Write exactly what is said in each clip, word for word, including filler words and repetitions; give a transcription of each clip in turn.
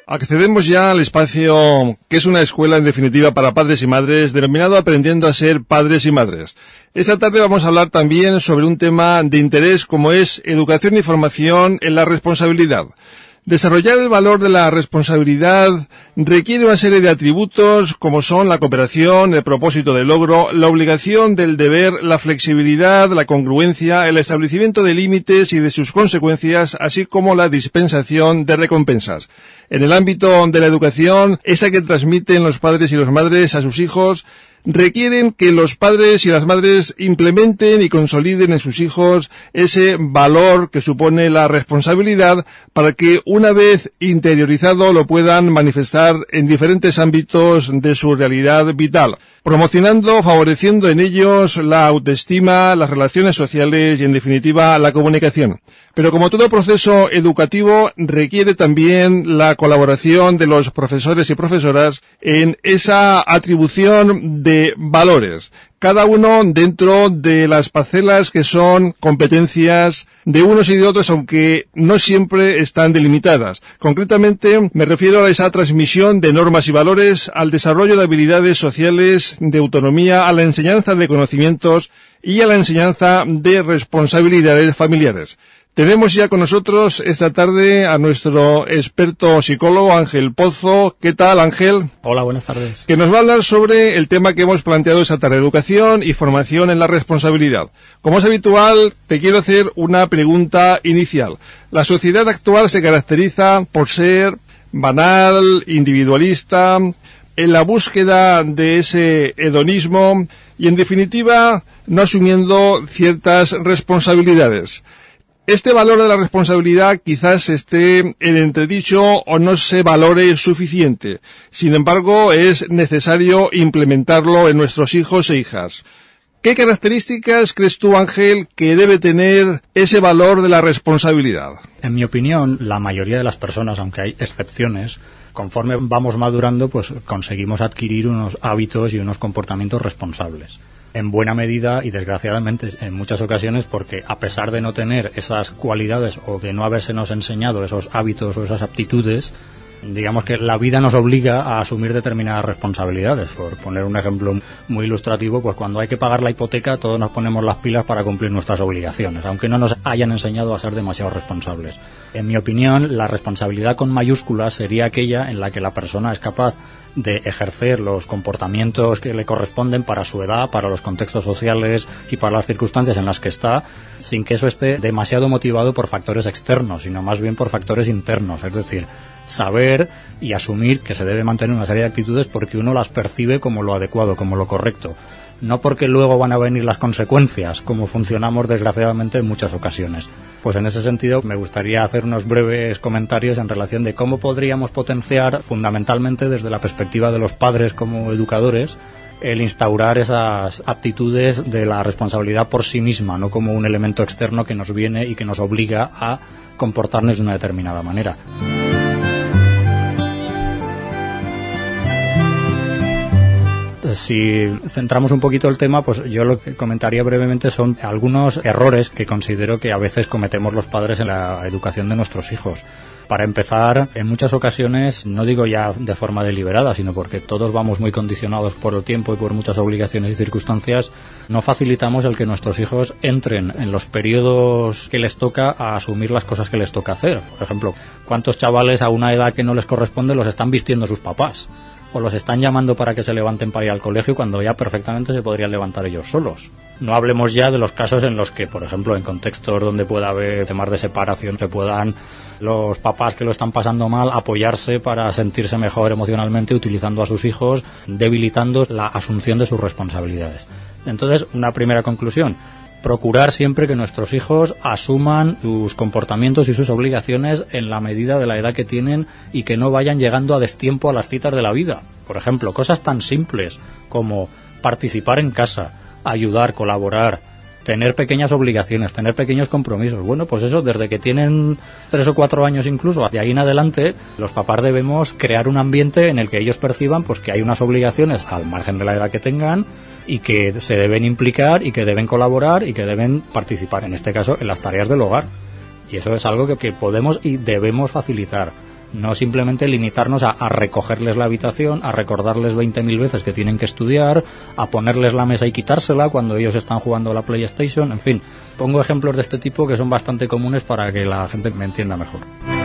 Accedemos ya al espacio que es una escuela en definitiva para padres y madres, denominado Aprendiendo a ser padres y madres. Esta tarde vamos a hablar también sobre un tema de interés como es educación y formación en la responsabilidad. Desarrollar el valor de la responsabilidad requiere una serie de atributos como son la cooperación, el propósito de logro, la obligación del deber, la flexibilidad, la congruencia, el establecimiento de límites y de sus consecuencias, así como la dispensación de recompensas. En el ámbito de la educación, esa que transmiten los padres y las madres a sus hijos, requieren que los padres y las madres implementen y consoliden en sus hijos ese valor que supone la responsabilidad para que una vez interiorizado lo puedan manifestar en diferentes ámbitos de su realidad vital, promocionando, favoreciendo en ellos la autoestima, las relaciones sociales y en definitiva la comunicación. Pero como todo proceso educativo requiere también la colaboración de los profesores y profesoras en esa atribución de valores, cada uno dentro de las parcelas que son competencias de unos y de otros, aunque no siempre están delimitadas. Concretamente, me refiero a esa transmisión de normas y valores, al desarrollo de habilidades sociales, de autonomía, a la enseñanza de conocimientos y a la enseñanza de responsabilidades familiares. Tenemos ya con nosotros esta tarde a nuestro experto psicólogo Ángel Pozo. ¿Qué tal, Ángel? Hola, buenas tardes. Que nos va a hablar sobre el tema que hemos planteado esta tarde, educación y formación en la responsabilidad. Como es habitual, te quiero hacer una pregunta inicial. La sociedad actual se caracteriza por ser banal, individualista, en la búsqueda de ese hedonismo y, en definitiva, no asumiendo ciertas responsabilidades. Este valor de la responsabilidad quizás esté en entredicho o no se valore suficiente. Sin embargo, es necesario implementarlo en nuestros hijos e hijas. ¿Qué características crees tú, Ángel, que debe tener ese valor de la responsabilidad? En mi opinión, la mayoría de las personas, aunque hay excepciones, conforme vamos madurando, pues conseguimos adquirir unos hábitos y unos comportamientos responsables. En buena medida y desgraciadamente en muchas ocasiones porque a pesar de no tener esas cualidades o de no habérsenos enseñado esos hábitos o esas aptitudes, digamos que la vida nos obliga a asumir determinadas responsabilidades. Por poner un ejemplo muy ilustrativo, pues cuando hay que pagar la hipoteca todos nos ponemos las pilas para cumplir nuestras obligaciones, aunque no nos hayan enseñado a ser demasiado responsables. En mi opinión, la responsabilidad con mayúsculas sería aquella en la que la persona es capaz de ejercer los comportamientos que le corresponden para su edad, para los contextos sociales y para las circunstancias en las que está, sin que eso esté demasiado motivado por factores externos, sino más bien por factores internos, es decir, saber y asumir que se debe mantener una serie de actitudes porque uno las percibe como lo adecuado, como lo correcto, no porque luego van a venir las consecuencias, como funcionamos desgraciadamente en muchas ocasiones. Pues en ese sentido me gustaría hacer unos breves comentarios en relación de cómo podríamos potenciar, fundamentalmente desde la perspectiva de los padres como educadores, el instaurar esas aptitudes de la responsabilidad por sí misma, no como un elemento externo que nos viene y que nos obliga a comportarnos de una determinada manera. Si centramos un poquito el tema, pues yo lo que comentaría brevemente son algunos errores que considero que a veces cometemos los padres en la educación de nuestros hijos. Para empezar, en muchas ocasiones, no digo ya de forma deliberada, sino porque todos vamos muy condicionados por el tiempo y por muchas obligaciones y circunstancias, no facilitamos el que nuestros hijos entren en los periodos que les toca a asumir las cosas que les toca hacer. Por ejemplo, ¿cuántos chavales a una edad que no les corresponde los están vistiendo sus papás? O los están llamando para que se levanten para ir al colegio cuando ya perfectamente se podrían levantar ellos solos. No hablemos ya de los casos en los que, por ejemplo, en contextos donde pueda haber temas de separación, se puedan los papás que lo están pasando mal apoyarse para sentirse mejor emocionalmente utilizando a sus hijos, debilitando la asunción de sus responsabilidades. Entonces, una primera conclusión: procurar siempre que nuestros hijos asuman sus comportamientos y sus obligaciones en la medida de la edad que tienen y que no vayan llegando a destiempo a las citas de la vida. Por ejemplo, cosas tan simples como participar en casa, ayudar, colaborar, tener pequeñas obligaciones, tener pequeños compromisos. Bueno, pues eso, desde que tienen tres o cuatro años incluso, de ahí en adelante, los papás debemos crear un ambiente en el que ellos perciban pues que hay unas obligaciones al margen de la edad que tengan y que se deben implicar y que deben colaborar y que deben participar, en este caso, en las tareas del hogar. Y eso es algo que, que podemos y debemos facilitar. No simplemente limitarnos a, a recogerles la habitación, a recordarles veinte mil veces que tienen que estudiar, a ponerles la mesa y quitársela cuando ellos están jugando a la PlayStation, en fin. Pongo ejemplos de este tipo que son bastante comunes para que la gente me entienda mejor.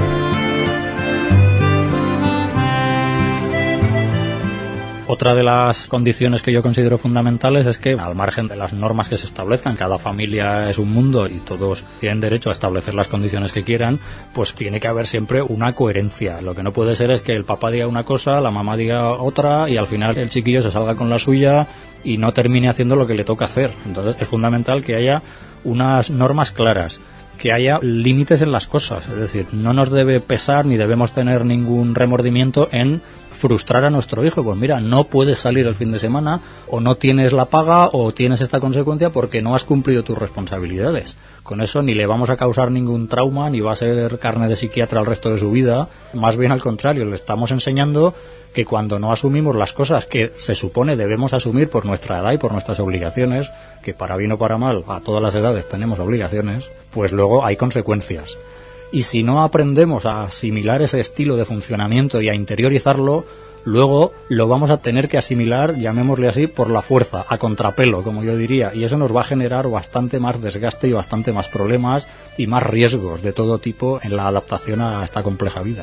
Otra de las condiciones que yo considero fundamentales es que, al margen de las normas que se establezcan, cada familia es un mundo y todos tienen derecho a establecer las condiciones que quieran, pues tiene que haber siempre una coherencia. Lo que no puede ser es que el papá diga una cosa, la mamá diga otra y al final el chiquillo se salga con la suya y no termine haciendo lo que le toca hacer. Entonces es fundamental que haya unas normas claras, que haya límites en las cosas. Es decir, no nos debe pesar ni debemos tener ningún remordimiento en frustrar a nuestro hijo. Pues mira, no puedes salir el fin de semana, o no tienes la paga, o tienes esta consecuencia porque no has cumplido tus responsabilidades. Con eso ni le vamos a causar ningún trauma, ni va a ser carne de psiquiatra el resto de su vida. Más bien al contrario, le estamos enseñando que cuando no asumimos las cosas que se supone debemos asumir por nuestra edad y por nuestras obligaciones, que para bien o para mal, a todas las edades tenemos obligaciones, pues luego hay consecuencias. Y si no aprendemos a asimilar ese estilo de funcionamiento y a interiorizarlo, luego lo vamos a tener que asimilar, llamémosle así, por la fuerza, a contrapelo, como yo diría, y eso nos va a generar bastante más desgaste y bastante más problemas y más riesgos de todo tipo en la adaptación a esta compleja vida.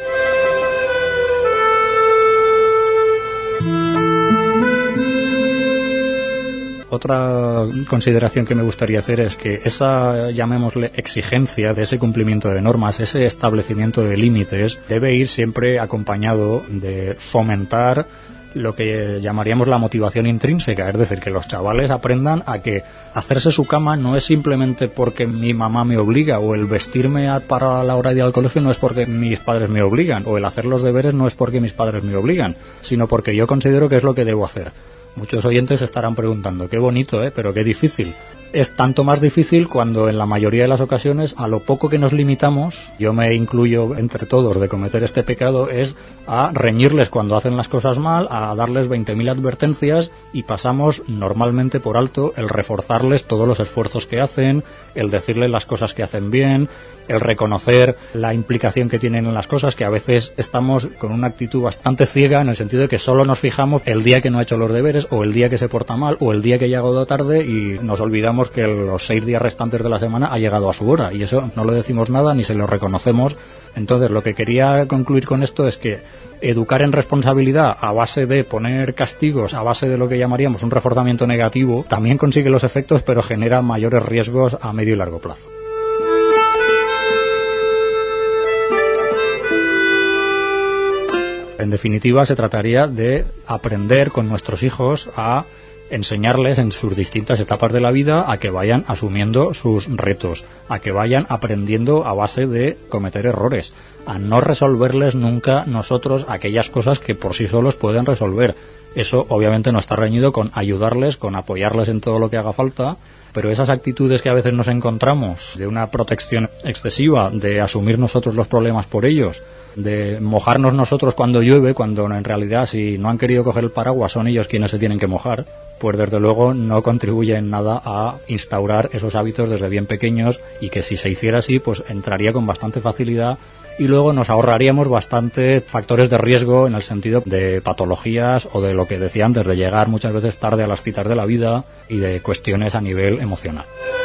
Otra consideración que me gustaría hacer es que esa, llamémosle, exigencia de ese cumplimiento de normas, ese establecimiento de límites, debe ir siempre acompañado de fomentar lo que llamaríamos la motivación intrínseca, es decir, que los chavales aprendan a que hacerse su cama no es simplemente porque mi mamá me obliga, o el vestirme para la hora de ir al colegio no es porque mis padres me obligan, o el hacer los deberes no es porque mis padres me obligan, sino porque yo considero que es lo que debo hacer. Muchos oyentes estarán preguntando, qué bonito, ¿eh? Pero qué difícil. Es tanto más difícil cuando en la mayoría de las ocasiones a lo poco que nos limitamos, yo me incluyo entre todos de cometer este pecado, es a reñirles cuando hacen las cosas mal, a darles veinte mil advertencias y pasamos normalmente por alto el reforzarles todos los esfuerzos que hacen, el decirles las cosas que hacen bien, el reconocer la implicación que tienen en las cosas, que a veces estamos con una actitud bastante ciega en el sentido de que solo nos fijamos el día que no ha hecho los deberes, o el día que se porta mal, o el día que ha llegado tarde, y nos olvidamos que los seis días restantes de la semana ha llegado a su hora, y eso no le decimos nada ni se lo reconocemos. Entonces lo que quería concluir con esto es que educar en responsabilidad a base de poner castigos, a base de lo que llamaríamos un reforzamiento negativo, también consigue los efectos, pero genera mayores riesgos a medio y largo plazo. En definitiva, se trataría de aprender con nuestros hijos a enseñarles en sus distintas etapas de la vida a que vayan asumiendo sus retos, a que vayan aprendiendo a base de cometer errores, a no resolverles nunca nosotros aquellas cosas que por sí solos pueden resolver. Eso obviamente no está reñido con ayudarles, con apoyarles en todo lo que haga falta, pero esas actitudes que a veces nos encontramos de una protección excesiva, de asumir nosotros los problemas por ellos, de mojarnos nosotros cuando llueve, cuando en realidad si no han querido coger el paraguas son ellos quienes se tienen que mojar, pues desde luego no contribuye en nada a instaurar esos hábitos desde bien pequeños, y que si se hiciera así pues entraría con bastante facilidad y luego nos ahorraríamos bastante factores de riesgo en el sentido de patologías o de lo que decía antes, de llegar muchas veces tarde a las citas de la vida y de cuestiones a nivel emocional.